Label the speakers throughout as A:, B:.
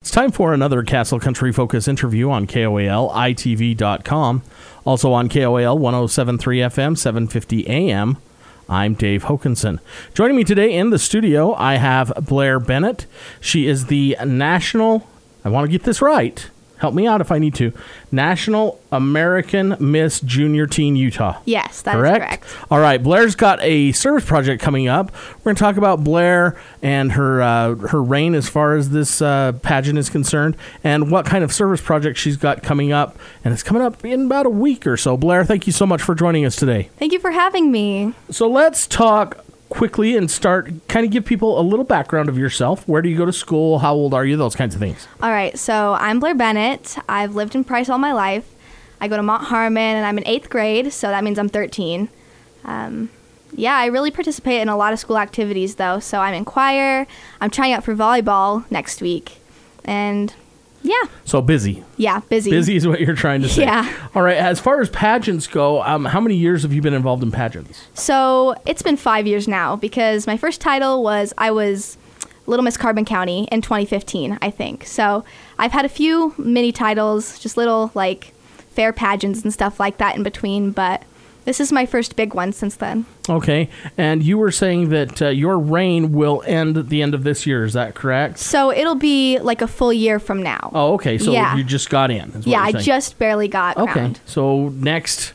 A: It's time for another Castle Country Focus interview on KOAL, ITV.com. Also on KOAL 107.3 FM, 750 AM. I'm Dave Hokanson. Joining me today in the studio, I have Blair Bennett. She is the National, I want to get this right, help me out if I need to, National American Miss Junior Teen Utah.
B: Yes, that is correct.
A: All right, Blair's got a service project coming up. We're going to talk about Blair and her reign as far as this pageant is concerned, and what kind of service project she's got coming up. And it's coming up in about a week or so. Blair, thank you so much for joining us today.
B: Thank you for having me.
A: So let's talk quickly and kind of give people a little background of yourself. Where do you go to school? How old are you? Those kinds of things.
B: All right, so I'm Blair Bennett. I've lived in Price all my life. I go to Mount Harmon, and I'm in 8th grade, so that means I'm 13. I really participate in a lot of school activities, though. So I'm in choir. I'm trying out for volleyball next week. And, yeah.
A: So busy.
B: Yeah, busy.
A: Busy is what you're trying to say.
B: Yeah.
A: All right, as far as pageants go, how many years have you been involved in pageants?
B: So it's been 5 years now, because my first title was I was Little Miss Carbon County in 2015, I think. So I've had a few mini titles, just little, like, fair pageants and stuff like that in between, but this is my first big one since then. Okay, and you were saying that your reign will end at the end of this year, is that correct? So it'll be like a full year from now. Oh, okay, so you just got in. Is what you're saying. I just barely got crowned. Okay, so next,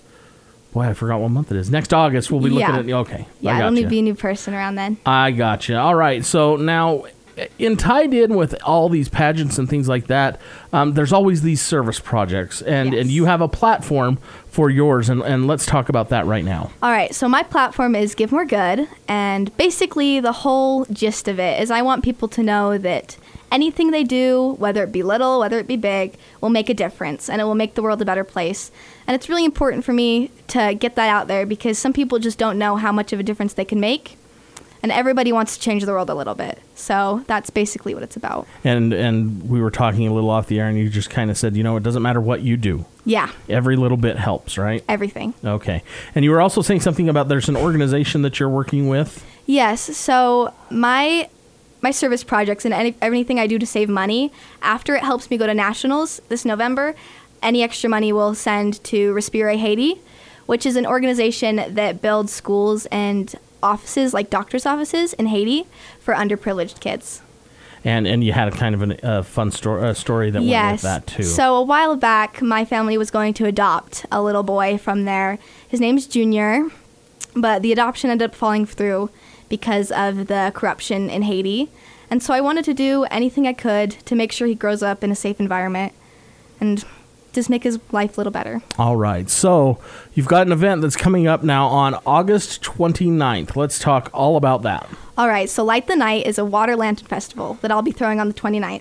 B: I forgot what month it is. Next August, we'll be looking at, okay. Yeah, I'll need to be a new person around then. I gotcha. All right, so now, tied in with all these pageants and things like that, there's always these service projects, and you have a platform for yours, and let's talk about that right now. All right, so my platform is Give More Good, and basically the whole gist of it is I want people to know that anything they do, whether it be little, whether it be big, will make a difference, and it will make the world a better place. And it's really important for me to get that out there, because some people just don't know how much of a difference they can make. And everybody wants to change the world a little bit. So that's basically what it's about. And we were talking a little off the air, and you just kind of said, it doesn't matter what you do. Yeah. Every little bit helps, right? Everything. Okay. And you were also saying something about there's an organization that you're working with? Yes. So my service projects and anything I do to save money, after it helps me go to nationals this November, any extra money we'll send to Respire Haiti, which is an organization that builds schools and offices, like doctor's offices in Haiti for underprivileged kids. And you had a kind of a fun story that went with that too. So a while back, my family was going to adopt a little boy from there. His name's Junior, but the adoption ended up falling through because of the corruption in Haiti. And so I wanted to do anything I could to make sure he grows up in a safe environment and just make his life a little better. All right. So you've got an event that's coming up now on August 29th. Let's talk all about that. All right. So Light the Night is a water lantern festival that I'll be throwing on the 29th.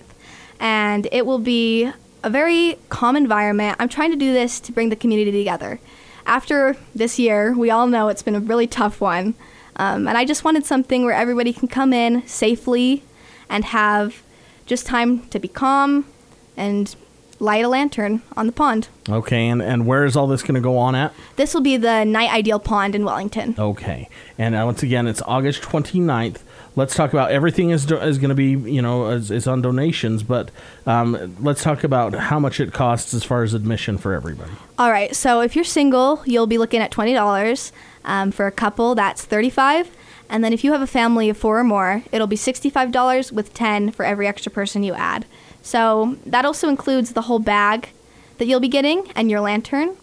B: And it will be a very calm environment. I'm trying to do this to bring the community together. After this year, we all know it's been a really tough one. And I just wanted something where everybody can come in safely and have just time to be calm and light a lantern on the pond. Okay, and where is all this going to go on at? This will be the Night Ideal Pond in Wellington. Okay, and once again, it's August 29th. Let's talk about everything is going to be, is on donations, but let's talk about how much it costs as far as admission for everybody. All right, so if you're single, you'll be looking at $20. For a couple, that's $35. And then if you have a family of 4 or more, it'll be $65 with $10 for every extra person you add. So that also includes the whole bag that you'll be getting and your lantern.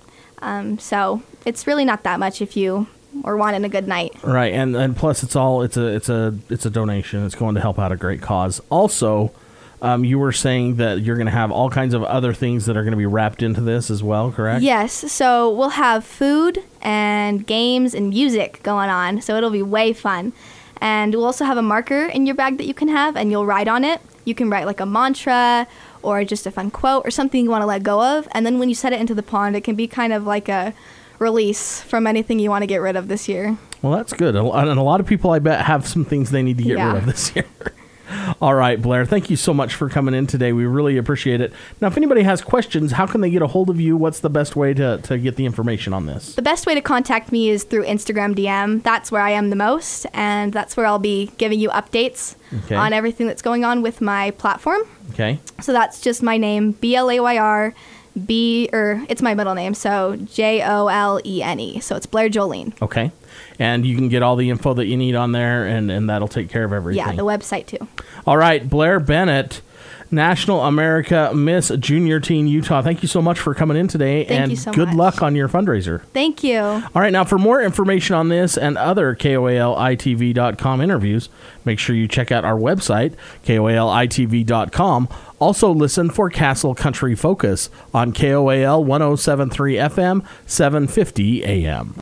B: So it's really not that much if you are wanting a good night. Right, and plus it's a donation. It's going to help out a great cause. Also, you were saying that you're going to have all kinds of other things that are going to be wrapped into this as well, correct? Yes. So we'll have food and games and music going on. So it'll be way fun. And we'll also have a marker in your bag that you can have, and you'll write on it. You can write like a mantra or just a fun quote or something you want to let go of. And then when you set it into the pond, it can be kind of like a release from anything you want to get rid of this year. Well, that's good. And a lot of people, I bet, have some things they need to get rid of this year.
A: All right, Blair, thank you so much for coming in today. We really appreciate it. Now, if anybody has questions, how can they get a hold of you? What's the best way to get the information on this?
B: The best way to contact me is through Instagram DM. That's where I am the most, and that's where I'll be giving you updates on everything that's going on with my platform.
A: Okay.
B: So that's just my name, BLAYR. It's my middle name, so JOLENE. So it's Blair Jolene.
A: Okay. And you can get all the info that you need on there, and that'll take care of everything.
B: Yeah, the website too.
A: All right, Blair Bennett, National America Miss Junior Teen Utah. Thank you so much for coming in today.
B: Thank you so much.
A: And good luck on your fundraiser.
B: Thank you.
A: All right, now for more information on this and other KOALITV.com interviews, make sure you check out our website, KOALITV.com. Also listen for Castle Country Focus on KOAL 107.3 FM, 750 AM.